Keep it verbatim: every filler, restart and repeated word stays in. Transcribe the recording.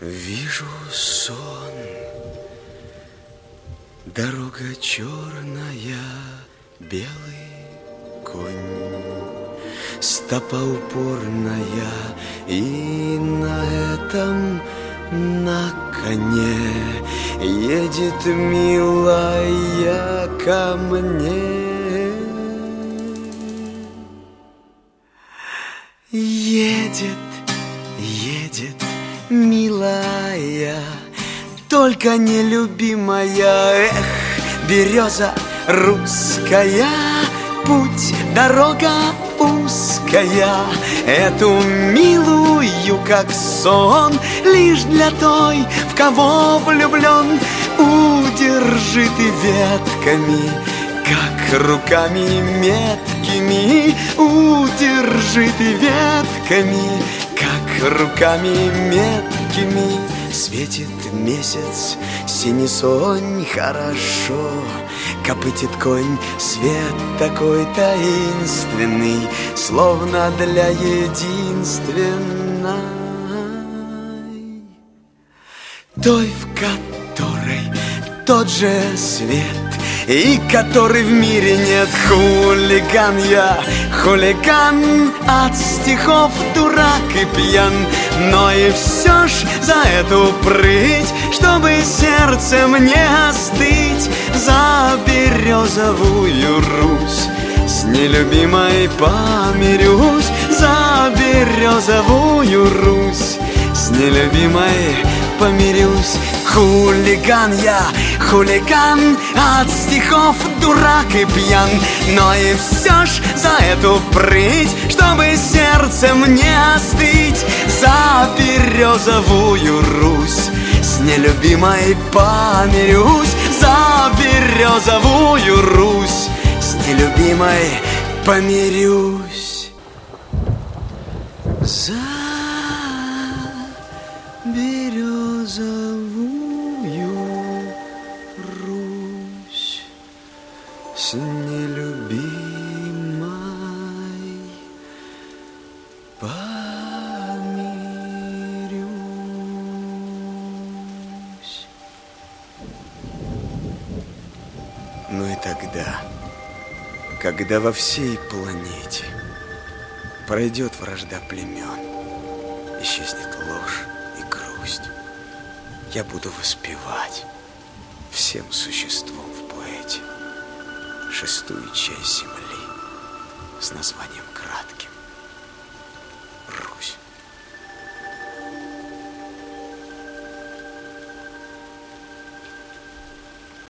Вижу сон, дорога черная, белый конь, стопа упорная, и на этом, на коне едет милая ко мне. Едет, едет, милая, только нелюбимая. Эх, береза русская, путь, дорога узкая. Эту милую, как сон, лишь для той, в кого влюблен. Удержи ты ветками, как руками меткими. Удержи ты ветками, как руками меткими. Светит месяц, синий сонь, хорошо копытит конь. Свет такой таинственный, словно для единственной, той, в которой тот же свет, и который в мире нет. Хулиган я, хулиган, от стихов дурак и пьян. Но и все ж за эту прыть, чтобы сердцем не остыть, за березовую Русь с нелюбимой помирюсь. За березовую Русь с нелюбимой помирюсь. Хулиган я, хулиган, от стихов дурак и пьян. Но и все ж за эту прыть, чтобы сердцем не остыть, за березовую Русь с нелюбимой помирюсь. За березовую Русь с нелюбимой помирюсь. За березовую Русь с нелюбимой помирюсь. Ну и тогда, когда во всей планете пройдет вражда племен, исчезнет ложь и грусть, я буду воспевать всем существом в поэте шестую часть земли с названием